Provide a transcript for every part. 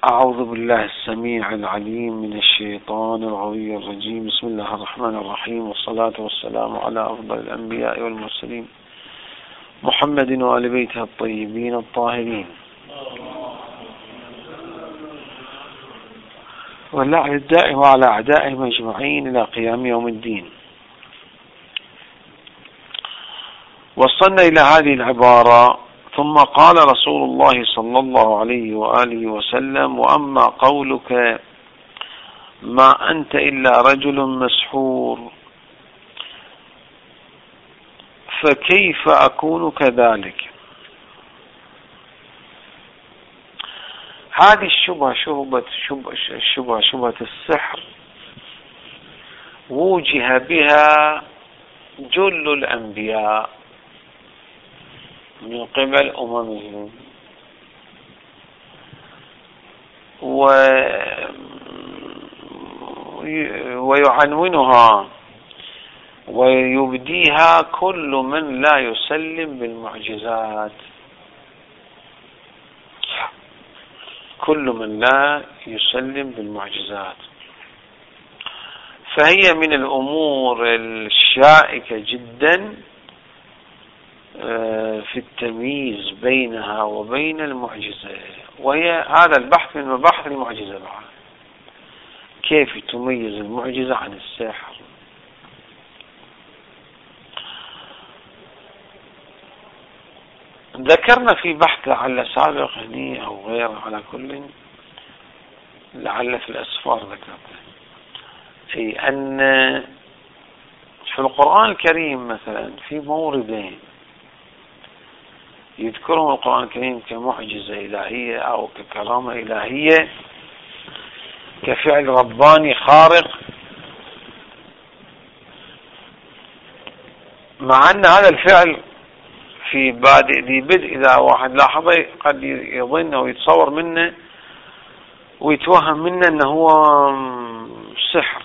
أعوذ بالله السميع العليم من الشيطان الغوي الرجيم. بسم الله الرحمن الرحيم، والصلاة والسلام على أفضل الأنبياء والمرسلين محمد وآل بيته الطيبين الطاهرين، واللعنة الدائمة على أعدائهم أجمعين إلى قيام يوم الدين. وصلنا إلى هذه العبارة: ثم قال رسول الله صلى الله عليه وآله وسلم: وأما قولك ما أنت إلا رجل مسحور فكيف أكون كذلك. هذه شبهة السحر وجه بها جل الأنبياء من قبل أممهم، ويعنونها ويبديها كل من لا يسلم بالمعجزات، كل من لا يسلم بالمعجزات. فهي من الأمور الشائكة جدا في التمييز بينها وبين المعجزة، وهي هذا البحث من مباحث المعجزة بعد. كيف تميز المعجزة عن السحر؟ ذكرنا في بحث لعل سابق هني أو غيره، على كل لعل في الأسفار ذكرنا في أن في القرآن الكريم مثلا في موردين يذكرهم القرآن الكريم كمعجزة إلهية أو ككرامة إلهية، كفعل رباني خارق، مع أن هذا الفعل في بدء إذا واحد لاحظه قد يظن أو يتصور منه ويتوهم منه أنه هو سحر.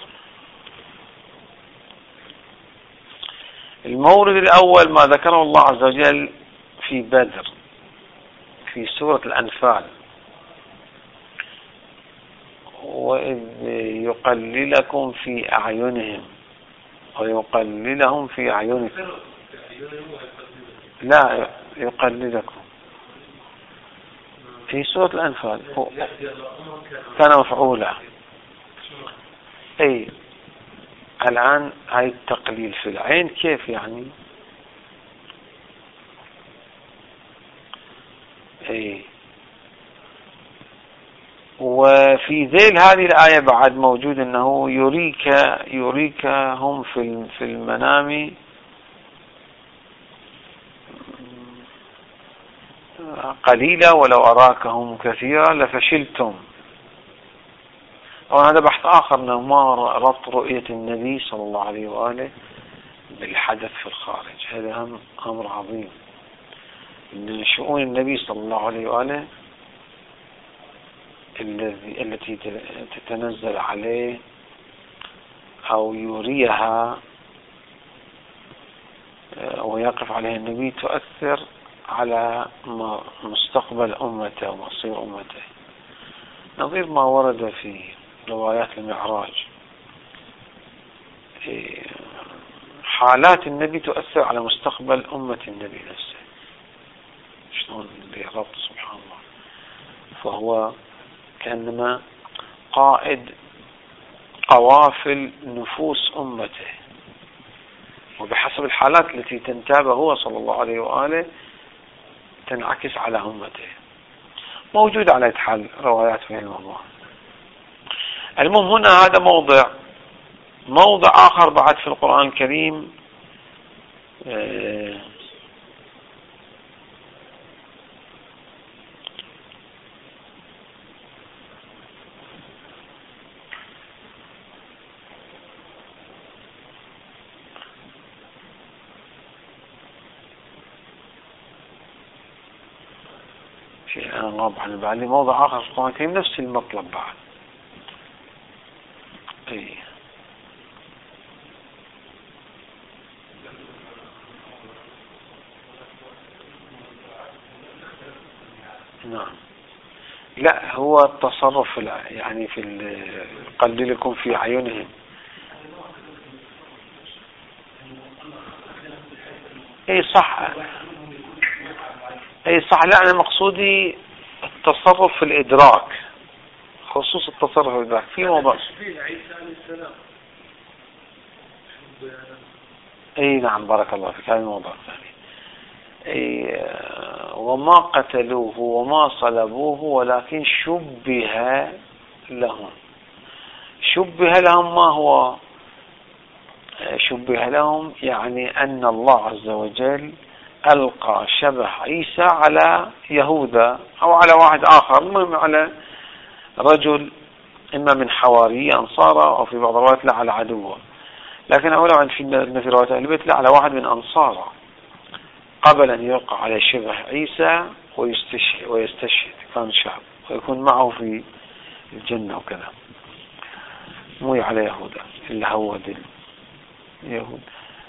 المورد الأول ما ذكره الله عز وجل في بدر في سورة الأنفال: وإذ يقللكم في أعينهم ويقللهم في أعينكم. لا، يقللكم في سورة الأنفال كان مفعولا. أي الآن هاي التقليل في العين كيف يعني؟ أي وفي ذيل هذه الآية بعد موجود أنه يريكهم في المنام قليلا ولو أراكهم كثيرا لفشلتم. هذا بحث آخر، أنه ما ربط رؤية النبي صلى الله عليه وآله بالحدث في الخارج. هذا أمر عظيم، إن شؤون النبي صلى الله عليه وآله التي تتنزل عليه أو يريها ويقف عليها النبي تؤثر على مستقبل أمته ومصير أمته، نظير ما ورد في روايات المعراج. حالات النبي تؤثر على مستقبل أمة النبي نفسه. شلون بربط سبحان الله. فهو كأنما قائد قوافل نفوس أمته، وبحسب الحالات التي تنتابه هو صلى الله عليه وآله تنعكس على أمته. موجود على حال روايات في الموضوع. المهم هنا هذا موضع آخر بعد في القرآن الكريم شيء واضح عن بعد موضع آخر في القرآن الكريم نفس المطلب بعد. أي نعم. لا، هو التصرف يعني في قللكم في أعينهم. اي صح، اي صح. لا، انا مقصودي التصرف في الادراك، خصوص التصرف في الادراك في موضوع. اي نعم، بارك الله فيك. هذا الموضوع الثاني. اي وما قتلوه وما صلبوه ولكن شبه لهم. شبه لهم، ما هو شبه لهم؟ يعني أن الله عز وجل ألقى شبه عيسى على يهوذا أو على واحد آخر، المهم على رجل إما من حواري أنصاره أو في بعض الروايات لا على عدوه، لكن أولا في رواية أهل البيت لا على واحد من أنصاره، قبل أن يلقى على شبه عيسى ويستشهد كان شعب ويكون معه في الجنة وكذا، مو على يهوذا اللي هو يهود.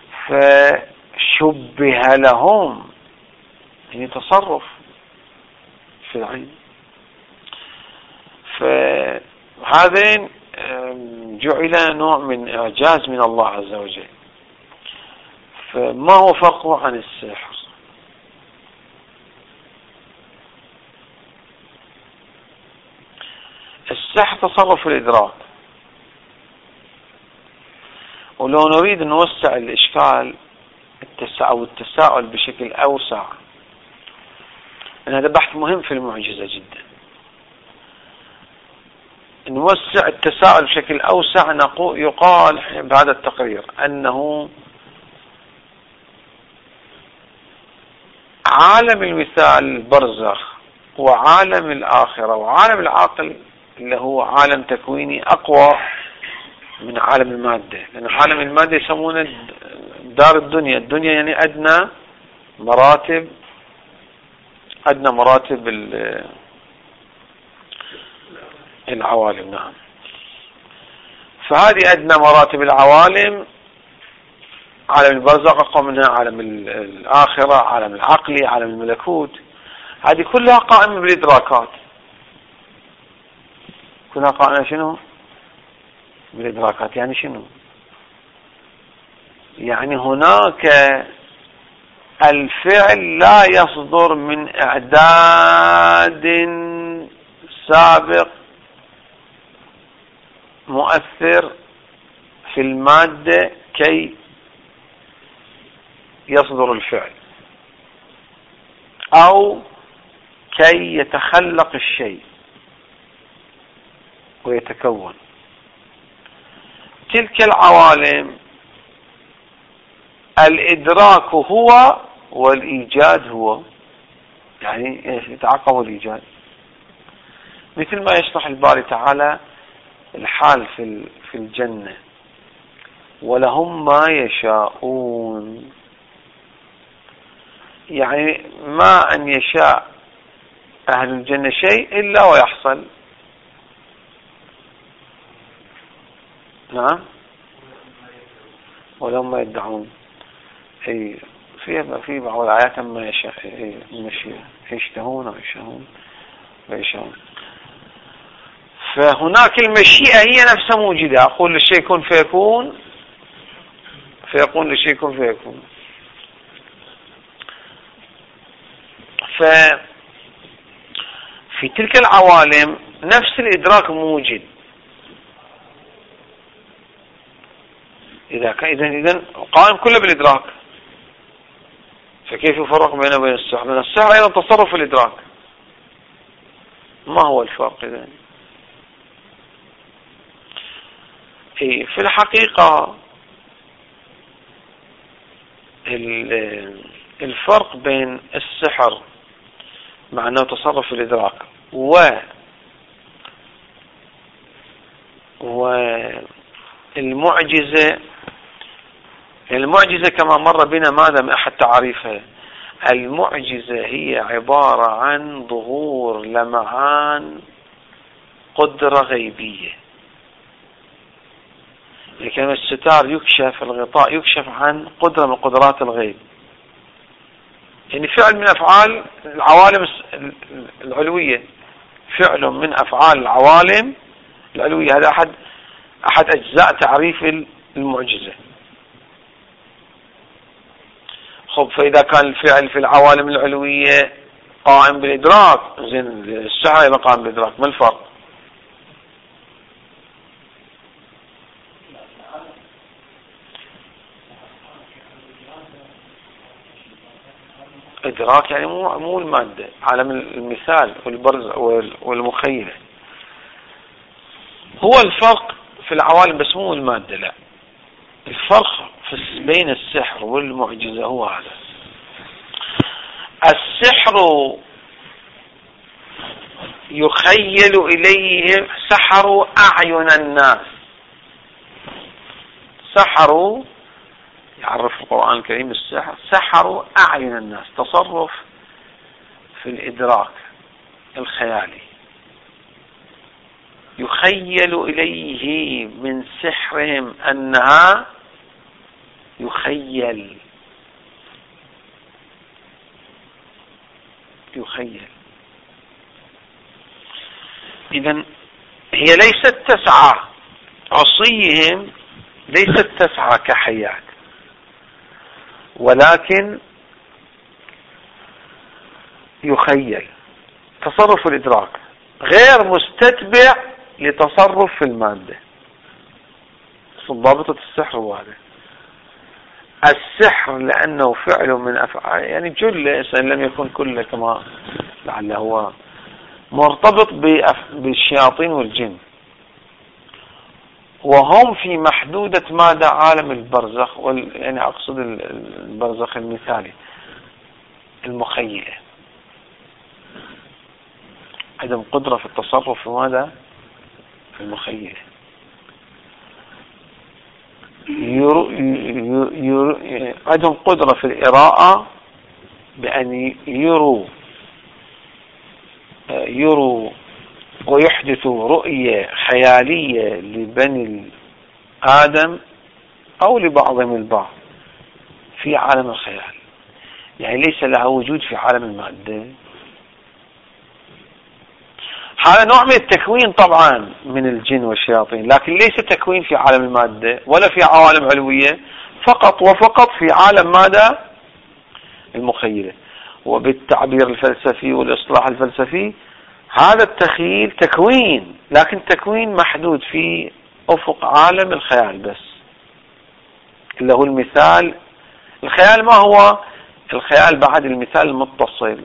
فشبه لهم يعني تصرف في العين. فهذين جعل نوع من إعجاز من الله عز وجل. فما هو فرقه عن السحر؟ السحر تصرف في الإدراك. ولو نريد نوسع الإشكال أو التساؤل بشكل أوسع، أن هذا بحث مهم في المعجزة جدا، نوسع التساؤل بشكل أوسع، يقال بهذا التقرير أنه عالم المثال البرزخ وعالم الآخرة وعالم العقل اللي هو عالم تكويني أقوى من عالم المادة، لأن عالم المادة يسمونه دار الدنيا. الدنيا يعني أدنى مراتب العوالم. نعم، فهذه أدنى مراتب العوالم. عالم البرزخ أقوى منها عالم الآخرة، عالم العقل، عالم الملكوت. هذه كلها قائمة بالإدراكات، كلها قائمة شنو؟ بالإدراكات. يعني شنو؟ يعني هناك الفعل لا يصدر من إعداد سابق مؤثر في المادة كي يصدر الفعل أو كي يتخلق الشيء ويتكون. تلك العوالم الإدراك هو والإيجاد هو، يعني يتعقب الإيجاد، مثل ما يشرح الباري تعالى الحال في الجنة: ولهم ما يشاءون. يعني ما أن يشاء أهل الجنة شيء إلا ويحصل. نعم، ولهم ما يدعون. أي في بعض الآيات ما يشاء المشيئة، يشتهون ويشاءون ويشاءون. فهناك المشيئة هي نفسها موجودة. أقول للشيء كن فيكون، فيقول للشيء كن فيكون. ففي تلك العوالم نفس الإدراك موجود. إذا قائم كله بالإدراك، فكيف يفرق بينه وبين السحر؟ لأن السحر أيضا تصرف في الإدراك. ما هو الفرق إذن؟ في الحقيقة الفرق بين السحر مع أنه تصرف في الإدراك والمعجزة، المعجزة كما مر بنا ماذا من أحد تعريفها؟ المعجزة هي عبارة عن ظهور لمعان قدرة غيبية. لكن الستار يكشف، الغطاء يكشف عن قدرة من قدرات الغيب، يعني فعل من أفعال العوالم العلوية فعل من أفعال العوالم العلوية. هذا أحد أجزاء تعريف المعجزة. خب، فإذا كان الفعل في العوالم العلوية قائم بالإدراك، زين السحر إذا قائم بالإدراك، ما الفرق؟ إدراك يعني مو المادة، عالم المثال والبرز والمخيلة. هو الفرق في العوالم، بس مو المادة، لا. الفرق بين السحر والمعجزة هو هذا. السحر يخيل إليه، سحروا أعين الناس. سحروا، يعرف القرآن الكريم السحر، سحروا أعين الناس، تصرف في الإدراك الخيالي. يخيل إليه من سحرهم أنها يخيل. إذن هي ليست تسعى، عصيهم ليست تسعى كحيات، ولكن يخيل تصرف الإدراك، غير مستتبع لتصرف في المادة. ضابطة السحر هو هذا. السحر لأنه فعل من أفعال، يعني جل إن لم يكن كله، كما لعله هو مرتبط بالشياطين والجن، وهم في محدودة ماذا؟ عالم البرزخ، يعني أقصد البرزخ المثالي، المخيلة. عدم قدرة في التصرف في ماذا؟ في المخيلة. عدم قدرة في الإراءة، بأن يروا ويحدثوا رؤية خيالية لبني آدم أو لبعضهم البعض في عالم الخيال، يعني ليس لها وجود في عالم المادة. هذا نوع من التكوين طبعا من الجن والشياطين، لكن ليس تكوين في عالم المادة ولا في عوالم علوية، فقط وفقط في عالم ماذا؟ المخيلة. وبالتعبير الفلسفي والإصلاح الفلسفي، هذا التخيل تكوين، لكن تكوين محدود في أفق عالم الخيال بس، اللي هو المثال. الخيال ما هو؟ الخيال بعد المثال المتصل.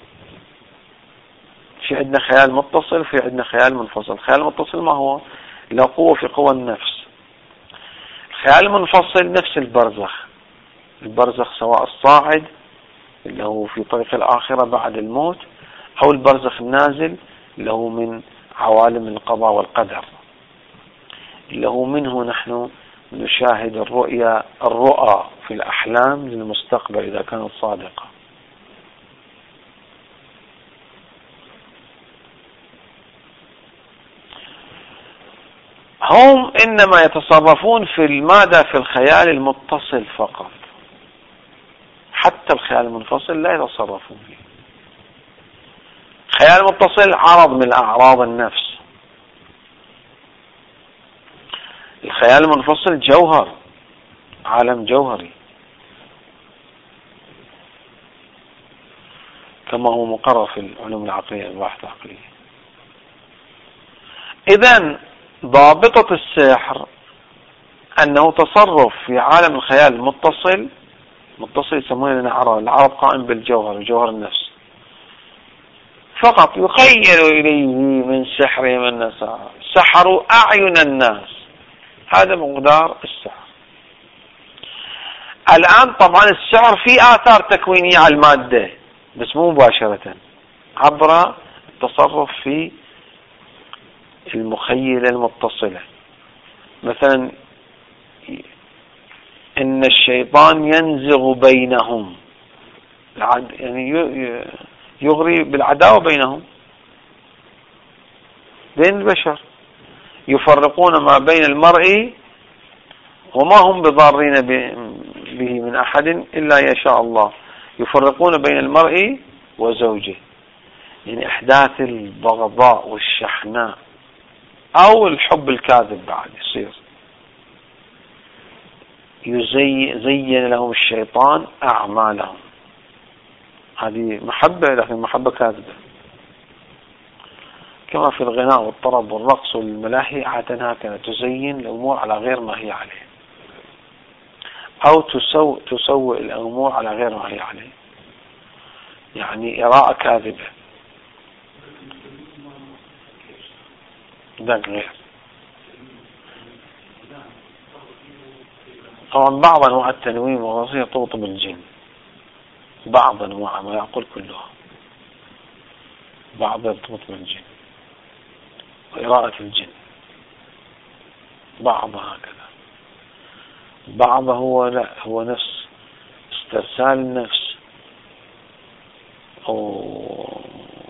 في عندنا خيال متصل، في عندنا خيال منفصل. الخيال المتصل ما هو؟ له قوة في قوى النفس. الخيال المنفصل نفس البرزخ سواء الصاعد اللي هو في طريق الآخرة بعد الموت، أو البرزخ النازل اللي هو من عوالم القضاء والقدر، اللي هو منه نحن نشاهد الرؤى في الأحلام للمستقبل إذا كانت صادقة. هم إنما يتصرفون في المادة في الخيال المتصل فقط، حتى الخيال المنفصل لا يتصرفون فيه. الخيال المتصل عرض من أعراض النفس، الخيال المنفصل جوهر، عالم جوهري، كما هو مقرر في العلوم العقلية، البحث العقلية. إذن ضابطة السحر أنه تصرف في عالم الخيال المتصل، يسمونه العرب قائم بالجوهر، جوهر النفس فقط. يخيل إليه من سحرهم الناس، سحروا أعين الناس، هذا مقدار السحر. الآن طبعا السحر فيه آثار تكوينية على المادة، بس مو مباشرة، عبر التصرف في المخيلة المتصلة. مثلا إن الشيطان ينزغ بينهم، يعني يغري بالعداوة بينهم، بين البشر، يفرقون ما بين المرء وما هم بضارين به من أحد إلا يشاء الله، يفرقون بين المرء وزوجه. يعني إحداث البغضاء والشحناء أو الحب الكاذب بعد يصير. زين لهم الشيطان أعمالهم، هذه محبة لكن محبة كاذبة. كما في الغناء والطرب والرقص والملاهي عادة هكذا تزين الأمور على غير ما هي عليه، أو تسوء الأمور على غير ما هي عليه، يعني إراءة كاذبة. ده غير. طبعا بعض أنواع التنويم والوصية تربط بالجن، بعض أنواع، ما يقول كلها، بعض يرتبط بالجن وإراءة الجن، بعض هكذا، بعض هو لا، هو نفس استرسال النفس أو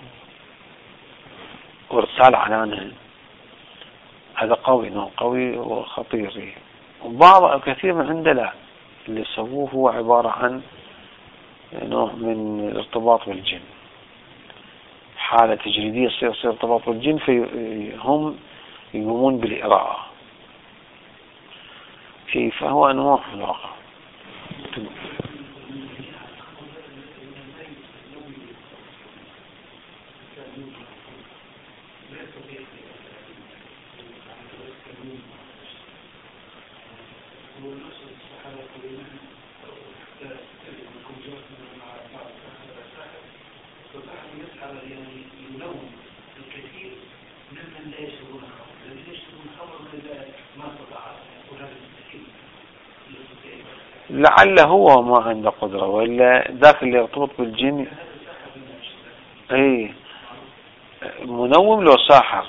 ارسال عنانها، هذا قوي، نوع قوي وخطير. وبعض كثير من عنده لا، اللي سووه هو عبارة عن نوع من الارتباط بالجن، حالة تجريدية يصير ارتباط بالجن، فهم يقومون بالإراءة. فهو أنواع في الواقع. لعل هو ما عنده قدرة، ولا ذاك اللي يرتبط بالجن. اي منوم لو ساحر.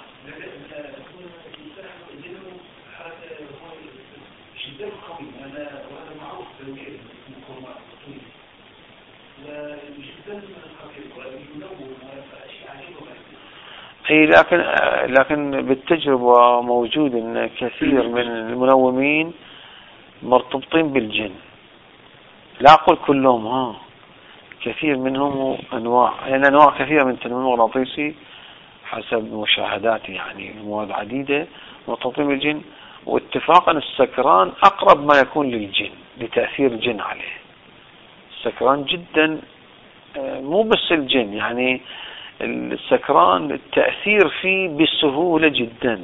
اي لكن بالتجربة موجود ان كثير من المنومين مرتبطين بالجن، لا أقول كلهم، كثير منهم أنواع، يعني أنواع كثيرة من التنويم المغناطيسي حسب مشاهداتي، يعني مواد عديدة مرتبطين بالجن. واتفاقا السكران أقرب ما يكون للجن، لتأثير الجن عليه. السكران جدا، مو بس الجن، يعني السكران التأثير فيه بسهولة جدا.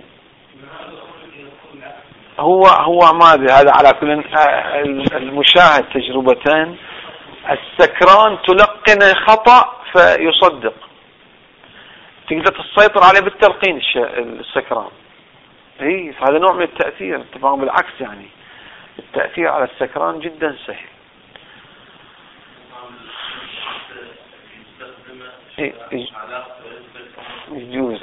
هو ما هذا على كل المشاهد تجربتان. السكران تلقن خطأ فيصدق، تقدر تسيطر عليه بالتلقين. السكران هذا نوع من التأثير. طبعا بالعكس، يعني التأثير على السكران جدا سهل. يجوز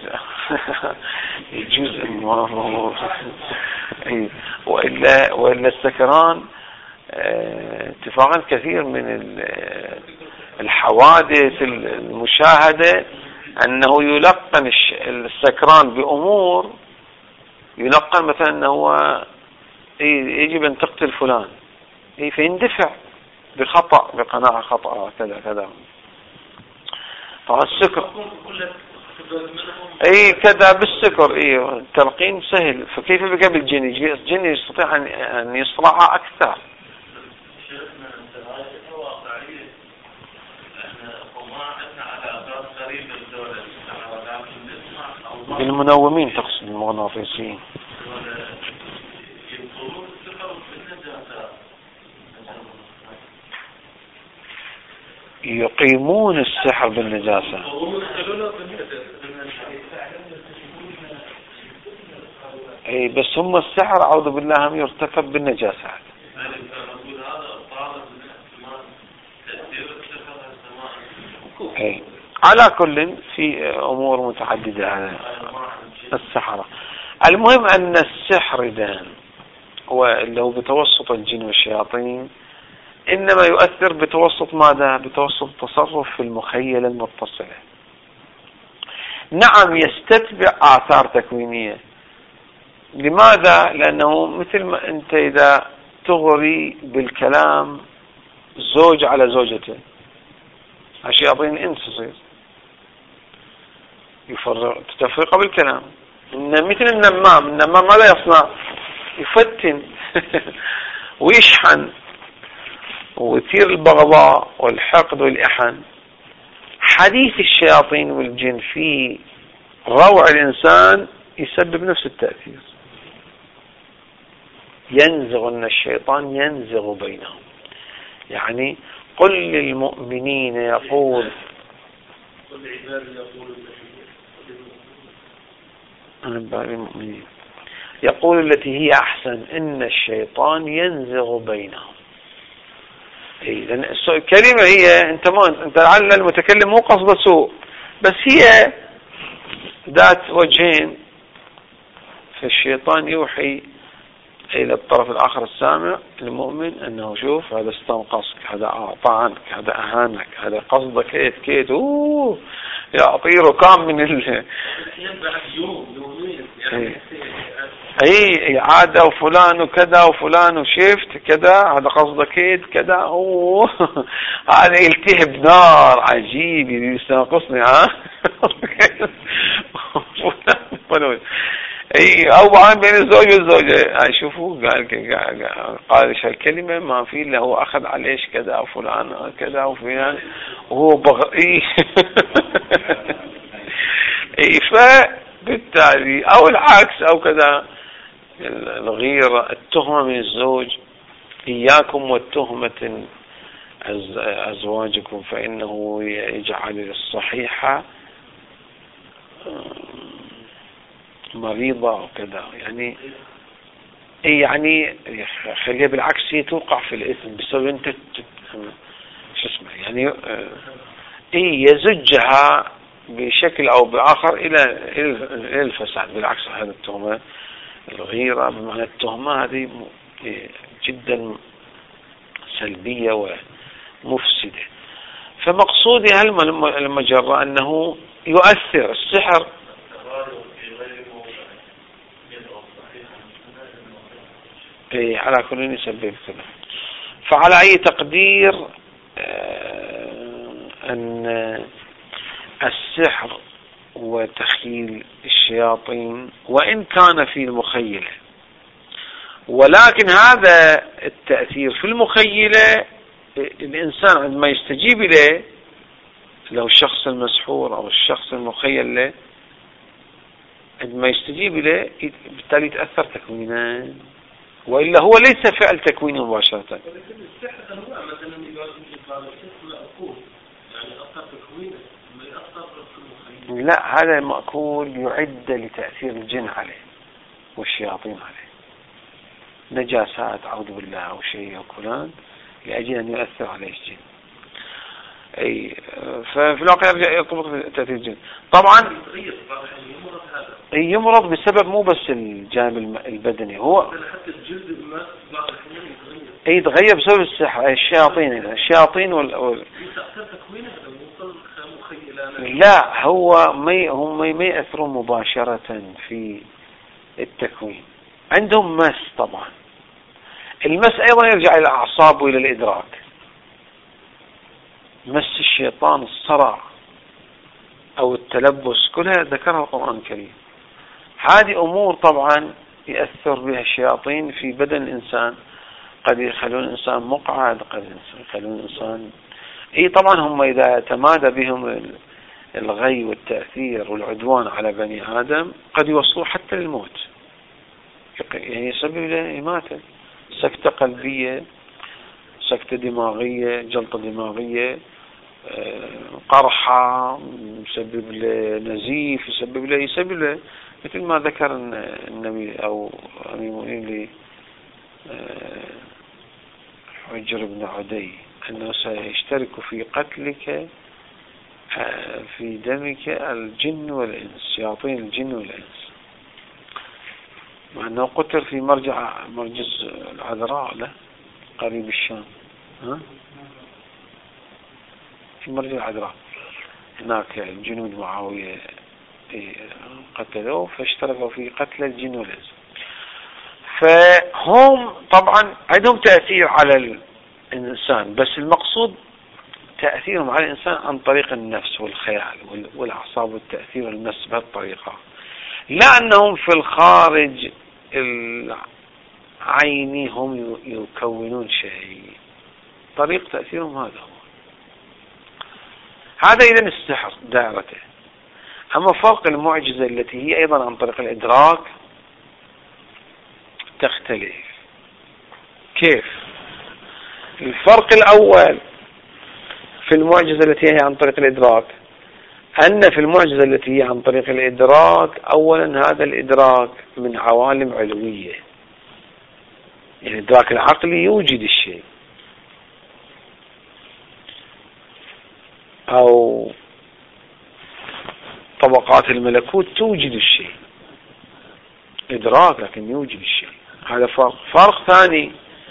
وإلا السكران اتفاقا كثير من الحوادث المشاهدة أنه يلقن السكران بأمور، يلقن مثلا أنه يجب أن تقتل فلان، فيندفع بخطأ، بقناعة خطأ، كذا كذا. طبعا السكر كذا بالسكر التلقين سهل. فكيف بقى بالجن؟ الجن يستطيع أن يصرع أكثر. بالمنومين تقصد المغناطيسيين. يقيمون السحر بالنجاسة. بس هم السحر أعوذ بالله هم يرتكب بالنجاسات. على كل في أمور متعددة على السحرة. المهم أن السحر دان واللي هو بتوسط الجن والشياطين إنما يؤثر بتوسط ماذا؟ بتوسط التصرف في المخيلة المتصلة. نعم يستتبع آثار تكوينية. لماذا؟ لأنه مثل ما أنت إذا تغري بالكلام زوج على زوجته، الشياطين الإنس يصير يفرغ تفرقة بالكلام. مثل النمام ماذا يصنع؟ يفتن ويشحن ويثير البغضاء والحقد والإحن. حديث الشياطين والجن في روع الإنسان يسبب نفس التأثير. ينزغن الشيطان ينزغ بينهم، يعني قل للمؤمنين يقول يقول التي هي أحسن إن الشيطان ينزغ بينهم. لأن الكلمة هي أنت لعل المتكلم مو قصد سوء، بس هي ذات وجهين. فالشيطان يوحي إلى الطرف الآخر السامع المؤمن أنه شوف هذا استنقصك، هذا أعطى عنك، هذا أهانك، هذا قصدك كيت يعطي ركام من اي عاد وفلان وكذا وفلان وشفت كذا، هذا قصدك كيت كذا. هذا يلتهب نار عجيب يستنقصني اي او عن بين الزوج والزوجة. شوفوا قال ايش هالكلمة ما في الا هو اخذ عليش كذا وفلان كذا وفلان وهو فبالتالي او العكس او كذا. الغيرة التهمة من الزوج، اياكم والتهمة ازواجكم فانه يجعل الصحيحة مريضة وكذا. يعني خليها بالعكس، هي توقع في الإثم بسبب أنت شو اسمه يعني يزجها بشكل أو بآخر إلى الفساد. بالعكس هذا التهمة الغيرة بمعنى التهمة هذه جدا سلبية ومفسدة. فمقصودي هالمجرة أنه يؤثر السحر على كل يسبب كذا. فعلى أي تقدير أن السحر وتخيل الشياطين وإن كان في المخيلة، ولكن هذا التأثير في المخيلة الإنسان عندما يستجيب إليه، لو الشخص المسحور أو الشخص المخيل له عندما يستجيب إليه بالتالي يتأثر تكوينا، وإلا هو ليس فعل تكوين مباشرة. ولكن السحر أنواع، مثلا إذا قال السحر مأكول يعني أثر تكوينه ما يأثر في المخيل. لا، هذا مأكول يعد لتأثير الجن عليه والشياطين عليه، نجاسات أعوذ بالله أو شيء يأكلان لأجل أن يؤثر عليه الجن. أي ففي الواقع يرتبط بتأثير الجن. طبعا يمرض بسبب مو بس الجانب البدني، هو حتى الجلد يتغير بسبب السحر. الشياطين لا، هم ما يأثرون مباشرة في التكوين، عندهم مس. طبعا المس أيضا يرجع إلى الأعصاب وإلى الإدراك. مس الشيطان الصرع أو التلبس كلها ذكرها القرآن الكريم. هذه أمور طبعا يأثر بها الشياطين في بدن الإنسان، قد يخلون الإنسان مقعد، قد يخلون الإنسان طبعا هم إذا تمادى بهم الغي والتأثير والعدوان على بني آدم قد يوصلوا حتى للموت، يعني يسبب له إماتة، سكتة قلبية، سكتة دماغية، جلطة دماغية، قرحة، يسبب له نزيف، يسبب له مثل ما ذكر النبي أو أمير المؤمنين حجر بن عدي أنه سيشترك في قتلك في دمك الجن والإنس، شياطين الجن والإنس، مع أنه قتل في مرجز العذراء له قريب الشام، في مرجز العذراء هناك الجنود معاوية قتلوه، فاشتركوا في قتل الجن والإنس. فهم طبعا عندهم تأثير على الإنسان، بس المقصود تأثيرهم على الإنسان عن طريق النفس والخيال والأعصاب والتأثير والمس بهالطريقة، لا أنهم في الخارج العيني هم يكونون شيء. طريق تأثيرهم هذا هو. هذا إذن السحر دائرته. أما فرق المعجزة التي هي أيضا عن طريق الإدراك تختلف. كيف؟ الفرق الأول في المعجزة التي هي عن طريق الإدراك أن في المعجزة التي هي عن طريق الإدراك أولا هذا الإدراك من عوالم علوية، يعني الإدراك العقلي يوجد الشيء، أو طبقات الملكوت توجد الشيء، إدراك لكن يوجد الشيء. هذا فرق ثاني.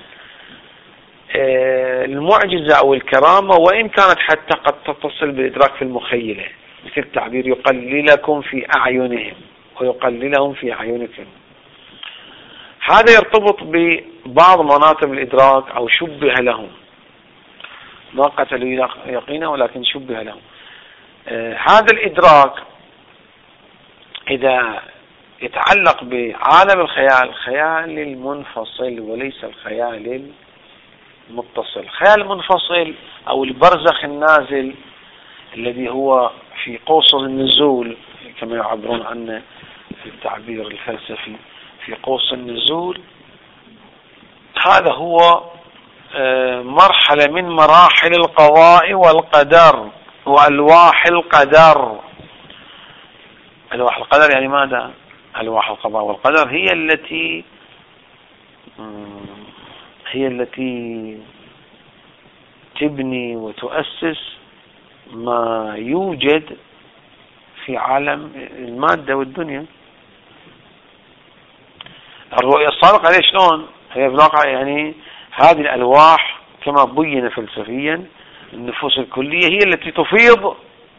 المعجزة أو الكرامة وإن كانت حتى قد تتصل بالإدراك في المخيلة، مثل التعبير يقللكم في أعينهم ويقللهم في أعينكم، هذا يرتبط ببعض مناطق الإدراك أو شبه لهم، ما قتلوا يقينا ولكن شبه لهم. هذا الإدراك إذا يتعلق بعالم الخيال، الخيال المنفصل وليس الخيال المتصل. الخيال المنفصل أو البرزخ النازل الذي هو في قوس النزول كما يعبرون عنه في التعبير الفلسفي، في قوس النزول، هذا هو مرحلة من مراحل القضاء والقدر وألواح القدر. ألواح القدر يعني ماذا؟ ألواح القضاء والقدر هي التي تبني وتؤسس ما يوجد في عالم المادة والدنيا. الرؤية الصادقة عليه شلون؟ هي بالواقع يعني هذه الألواح كما بين فلسفيا النفوس الكلية هي التي تفيض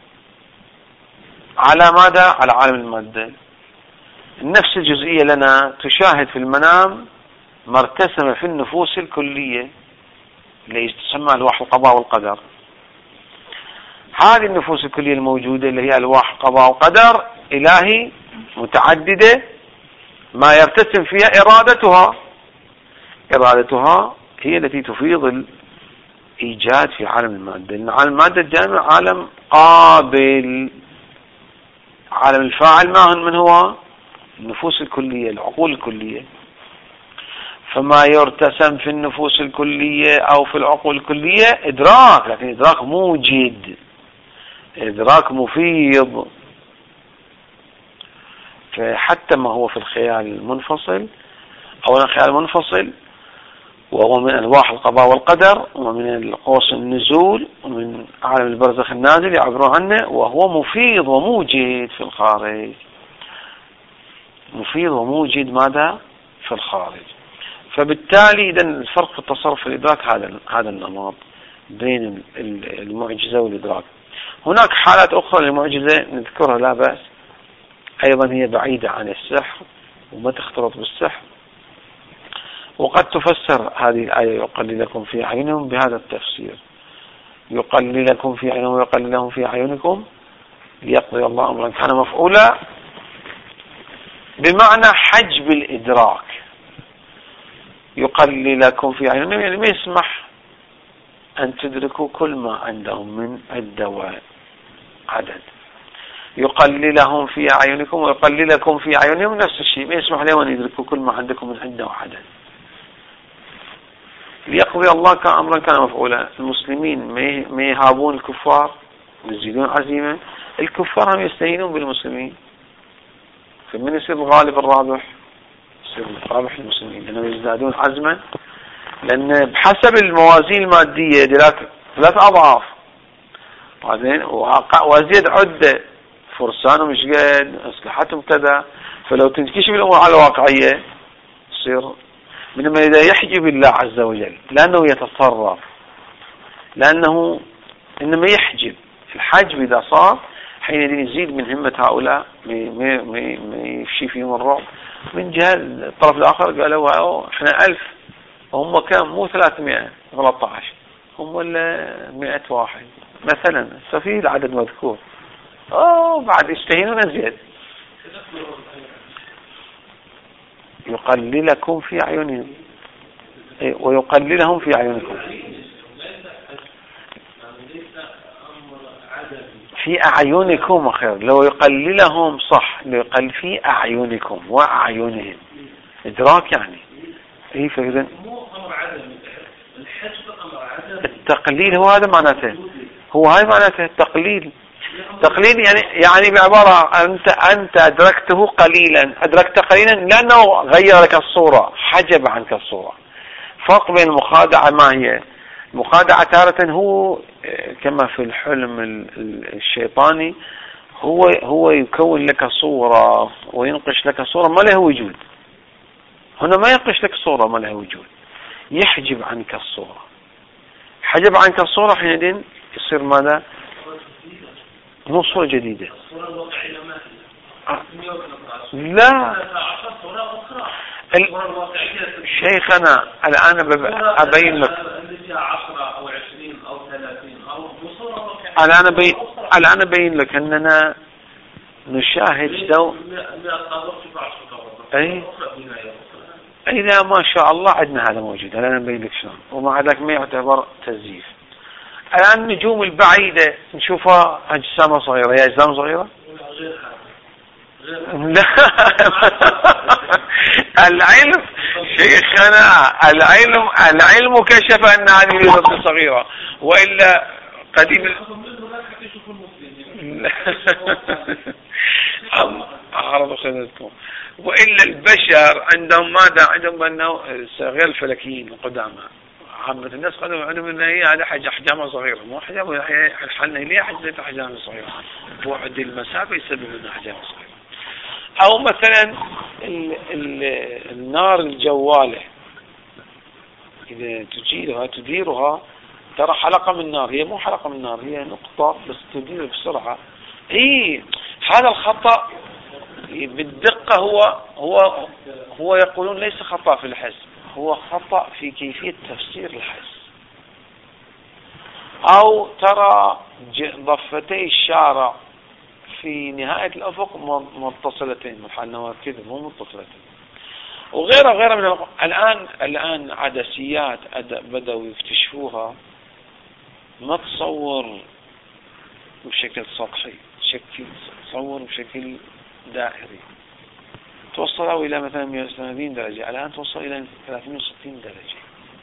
على ماذا؟ على عالم المادة. النفس الجزئية لنا تشاهد في المنام ما ارتسم في النفوس الكلية اللي تسمى ألواح القضاء والقدر. هذه النفوس الكلية الموجودة اللي هي ألواح قضاء وقدر إلهي متعددة، ما يرتسم فيها إرادتها هي التي تفيض الإيجاد في عالم المادة. لأن عالم المادة الجامع عالم قابل، عالم الفاعل من هو؟ النفوس الكلية، العقول الكلية. فما يرتسم في النفوس الكلية أو في العقول الكلية إدراك، لكن إدراك موجد، إدراك مفيض. فحتى ما هو في الخيال المنفصل، أولا خيال منفصل وهو من ألواح القضاء والقدر ومن القوس النزول ومن عالم البرزخ النازل يعبرون عنه، وهو مفيض وموجد في الخارج. مفيض وموجد ماذا؟ في الخارج. فبالتالي إذن الفرق في التصرف في الإدراك هذا النمط بين المعجزة والإدراك. هناك حالات أخرى للمعجزة نذكرها لا بأس، أيضا هي بعيدة عن السحر وما تختلط بالسحر، وقد تفسر هذه الآية يقللكم في أعينهم بهذا التفسير: يقللكم في أعينهم ويقللهم في أعينكم ليقضي الله أمرا كان مفعولا، بمعنى حجب الإدراك. يقللكم في أعينهم يعني ما يسمح أن تدركوا كل ما عندهم من عدة وعدد. يقللهم في أعينكم ويقللكم في أعينهم نفس الشيء، ما يسمح لهم أن يدركوا كل ما عندكم من عدة وعدد. ليقضي الله أمرا كان مفعولا. المسلمين ما يهابون الكفار ويزيدون عزيمة، الكفار هم يستهينون بالمسلمين، فمن يصير الغالب الرابح؟ يصير الرابح المسلمين، لأنهم يزدادون عزما، لأن بحسب الموازين المادية دلوقتي 3 أضعاف، بعدين وزيد عدة فرسانهم مش قد، أسلحتهم كذا. فلو تنكشف الأمور على الواقعية يصير منما إذا يحجب الله عز وجل، لأنه يتصرف، لأنه إنما يحجب. الحجب إذا صار حين يزيد من همة هؤلاء ما يفشي فيهم الرعب. من جهة الطرف الآخر قالوا احنا 1000 وهم كام؟ مو 313. هم ولا 100 واحد مثلا، ففي العدد مذكور. بعد يستهينون زيادة. يقللكم في أعينهم ويقللهم في أعينكم. في أعينكم خير، لو يقللهم صح، يقل في أعينكم وأعينهم، إدراك يعني. إيه فإذا التقليل هو هذا معناته، هو هاي معناته التقليل. تقليل يعني بعبارة أنت أدركته قليلا، أدركت قليلا لأنه غير لك الصورة، حجب عنك الصورة. فرق بين المخادعة، ما هي المخادعة؟ تارة هو كما في الحلم الشيطاني، هو يكون لك صورة وينقش لك صورة ما لها وجود. هنا ما ينقش لك صورة ما لها وجود، يحجب عنك الصورة. حجب عنك الصورة حينئذ يصير ماذا؟ مو صورة جديدة. لا شيخنا الآن أبين لك، الآن أبين لك أننا نشاهد دو. إذا ما شاء الله عندنا هذا موجود، الآن أبين لك شلون، ومع ذلك ما يعتبر تزييف. الآن النجوم البعيدة نشوفها أجسام صغيرة، هي أجسام صغيرة؟ لا العلم شيخنا، العلم كشف أن هذه النجوم صغيرة، وإلا قديم أعرض خذتكم. وإلا البشر عندهم ماذا؟ عندهم أنه غير الفلكيين القدامى، عامة الناس قالوا عنهم أن هي هذا أحجام صغيرة، مو أحجام حلنا ليه حجزت أحجام صغيرة، بعد المسافة يسبب لنا أحجام صغيرة. أو مثلا النار الجوالة إذا تديرها ترى حلقة من النار، هي مو حلقة من النار، هي نقطة بس تدير بسرعة. هذا الخطأ بالدقة هو يقولون ليس خطأ في الحس، هو خطأ في كيفية تفسير الحس. أو ترى ضفتي الشارع في نهاية الأفق متصلتين، محنوات كذا مو متصلتين، وغيرها من الآن عدسيات بدأوا يكتشفوها، ما تصور بشكل سطحي، تصور بشكل دائري. توصلوا إلى مثلا 180 درجة، الآن توصل إلى 360 درجة.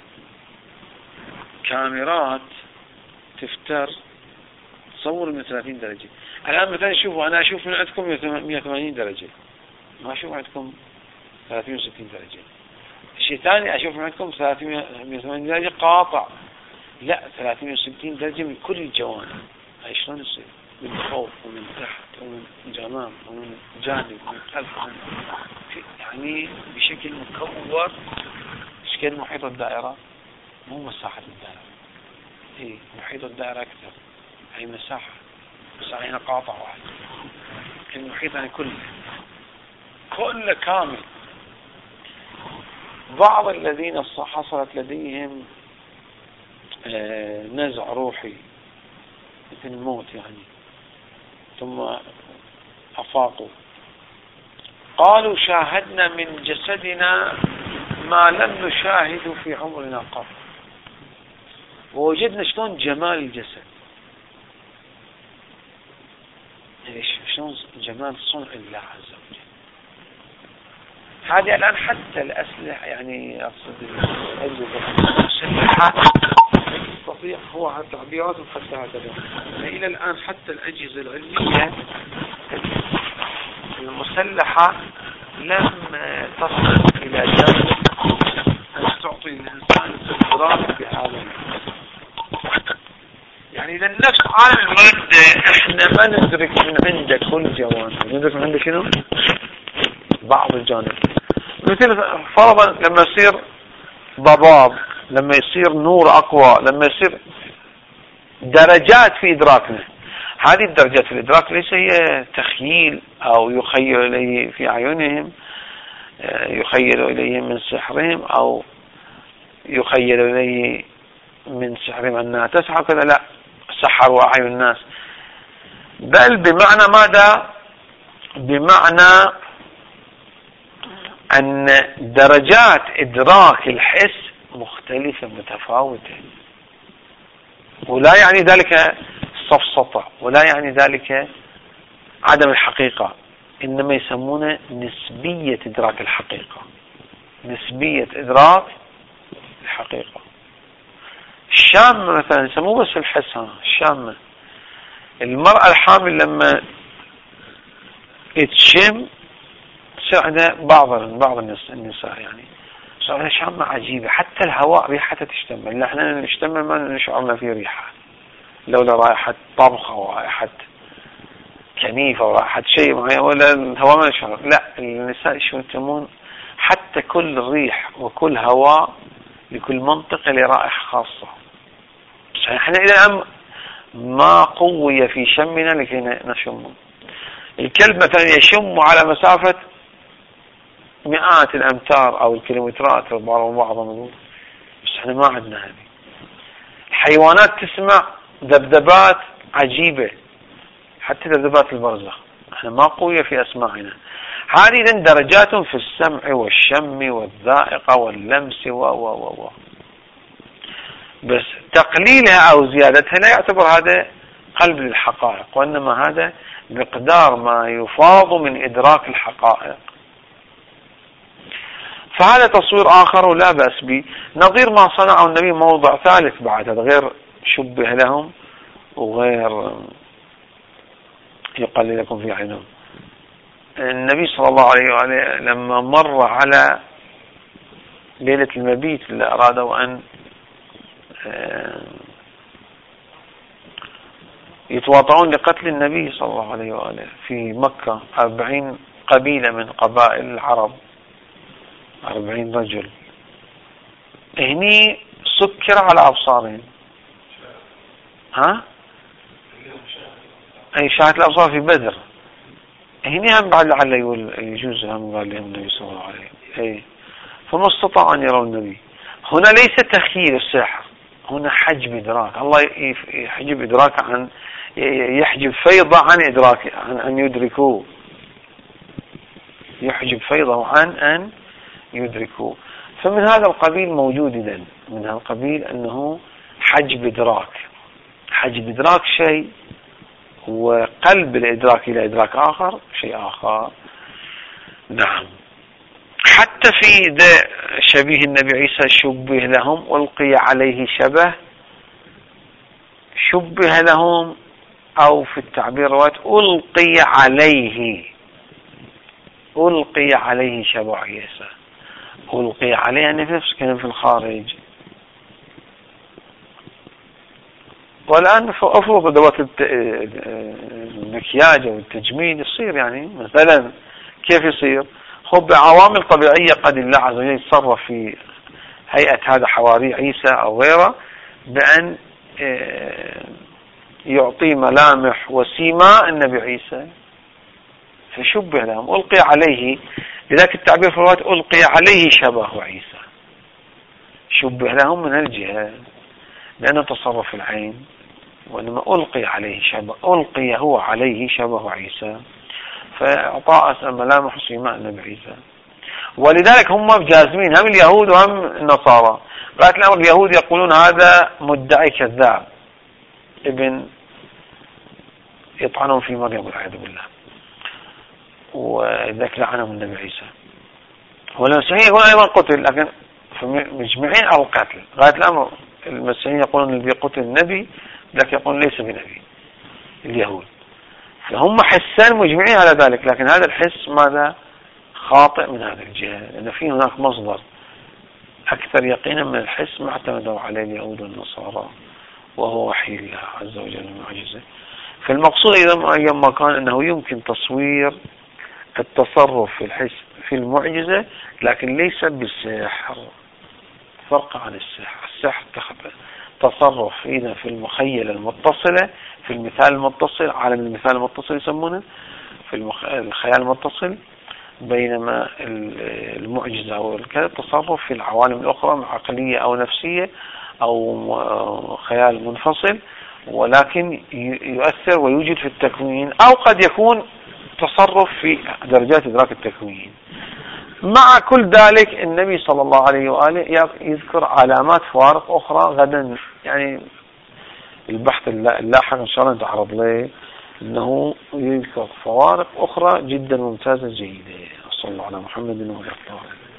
كاميرات تفتر تصور من 30 درجة. الآن مثلا شوفوا، أنا أشوف من عندكم 180 درجة، ما أشوف عندكم 360 درجة. الشيء ثاني أشوف من عندكم 380 درجة قاطع، لا 360 درجة من كل الجوانب. هاي شلون يصير؟ من فوق ومن تحت ومن جناب ومن جانب ومن خلف، يعني بشكل مكور. شكل محيط الدائرة مو مساحة الدائرة، محيط الدائرة أكثر، هي مساحة بس هنا قاطع واحد. المحيط يعني كل كامل. بعض الذين حصلت لديهم نزع روحي مثل الموت يعني، ثم أفاقوا، قالوا شاهدنا من جسدنا ما لم نشاهد في عمرنا قط، ووجدنا شلون جمال الجسد، شلون جمال صنع الله عز وجل. هذه الآن حتى الأسلحة، يعني أقصد الأجهزة تستطيع، هو تعبيرات حتى هكذا. إلى الآن حتى الأجهزة العلمية المسلحة لم تصل إلى جانب أن تعطي الإنسان استدراك بهذا. يعني إذا نفس عالم المادة إحنا ما ندرك من عنده كل جوانب، ندرك من عنده شنو؟ بعض الجانب. مثل فرضا لما يصير ضباب، لما يصير نور أقوى، لما يصير درجات في إدراكنا. هذه الدرجات في الإدراك ليس هي تخيل أو يخيل إليه في أعينهم، يخيل إليه من سحرهم، أو يخيل إليه من سحرهم أنها تسحر كذا، لا، سحروا أعين الناس، بل بمعنى ماذا؟ بمعنى أن درجات إدراك الحس مختلفة متفاوتة، ولا يعني ذلك سفسطة، ولا يعني ذلك عدم الحقيقة، إنما يسمونه نسبية إدراك الحقيقة، نسبية إدراك الحقيقة. الشامة مثلا يسموه بس الحس، الشامة، المرأة الحامل لما تشم تصير عندها بعض النساء يعني صار عندها شامة عجيبة، حتى الهواء ريحته تشتمل، نحن نشتمل ما نشعرنا فيه ريحة، لولا رائحة طبخ أو رائحة كنيف أو رائحة شيء معين، ولا الهواء ما نشعر. لا، النساء شو يسمون حتى كل ريح وكل هواء لكل منطقة لرائحة خاصة. احنا إذا ما قوي في شمنا لكي نشم. الكلب مثلا يشم على مسافة مئات الأمتار أو الكيلومترات بعضهم، بس احنا ما عندنا هذه. الحيوانات تسمع ذبذبات عجيبة، حتى ذبذبات البرزخ احنا ما قوية في أسماعنا. هذه إذن درجات في السمع والشم والذائقة واللمس و بس تقليلها أو زيادتها لا يعتبر هذا قلب للحقائق، وإنما هذا مقدار ما يفاض من إدراك الحقائق. فهذا تصوير آخر ولا بأس به، نظير ما صنعه النبي موضع ثالث بعد هذا، غير شبه لهم وغير يقلل لكم في عينهم. النبي صلى الله عليه وآله لما مر على ليلة المبيت اللي أرادوا أن يتواطعون لقتل النبي صلى الله عليه وآله في مكة، 40 قبيلة من قبائل العرب، 40 رجل، هني سكر على أبصارهم. أي شاهد الأبصار في بدر، هني هم بعد لعل يجوز هم قال لهم النبي صلى الله عليه وآله، فما استطاع أن يروا النبي. هنا ليس تخيل السحر، هنا حجب إدراك، الله يحجب إدراك عن، يحجب فيضة عن إدراك، عن أن يدركوه، يحجب فيضة عن أن يدركوه. فمن هذا القبيل موجود إذن، من هذا القبيل أنه حجب إدراك. حجب إدراك شيء، وقلب الإدراك إلى إدراك آخر شيء آخر. نعم، حتى في شبيه النبي عيسى شبه لهم، ألقي عليه شبه، شبه لهم، أو في التعبير روات ألقي عليه شبه عيسى. ألقي عليه يعني في نفس كان في الخارج. والآن أفرض أدوات المكياج والتجميل يصير، يعني مثلا كيف يصير؟ هو بعوامل طبيعية قد الله عز وجل يتصرف في هيئة هذا حواري عيسى أو غيره بأن يعطي ملامح وسيماء النبي عيسى، فشبه لهم، ألقي عليه، لذلك التعبير في الروايات ألقي عليه شبه عيسى، شبه لهم من الجهة لأنه تصرف العين، وإنما ألقي عليه شبه، ألقي هو عليه شبه عيسى، فأعطاء ملامح سيماء النبي عيسى. ولذلك هم جازمين، هم اليهود وهم النصارى. قالت الأمر اليهود يقولون هذا مدعي كذاب، ابن يطعنون في مريم والعياذ بالله، وذلك لعنهم النبي عيسى. والمسيحيين يقولون أيضا قتل، لكن مجمعين على القتل. قالت الأمر المسيحيين يقولون الذي قتل النبي، لكن يقولون ليس بنبي اليهود. فهم حسان مجمعين على ذلك، لكن هذا الحس ماذا؟ خاطئ من هذه الجهة، لأن في هناك مصدر أكثر يقينا من الحس ما اعتمدوا عليه اليهود والنصارى، وهو وحي الله عز وجل المعجزة. فالمقصود أيضا ما كان أنه يمكن تصوير التصرف في الحس في المعجزة، لكن ليس بالسحر، فرق عن السحر. السحر تصرف إذا في المخيلة المتصلة، في المثال المتصل، عالم المثال المتصل يسمونه في الخيال المتصل، بينما المعجزة أو الكذا تصرف في العوالم الأخرى عقلية أو نفسية أو خيال منفصل، ولكن يؤثر ويوجد في التكوين، أو قد يكون تصرف في درجات إدراك التكوين. مع كل ذلك النبي صلى الله عليه وآله يذكر علامات فوارق أخرى غدا، يعني البحث اللاحق إن شاء الله نتعرض له، إنه يذكر فوارق أخرى جدا ممتازة جيدة. صلى الله على محمد وعلى آله.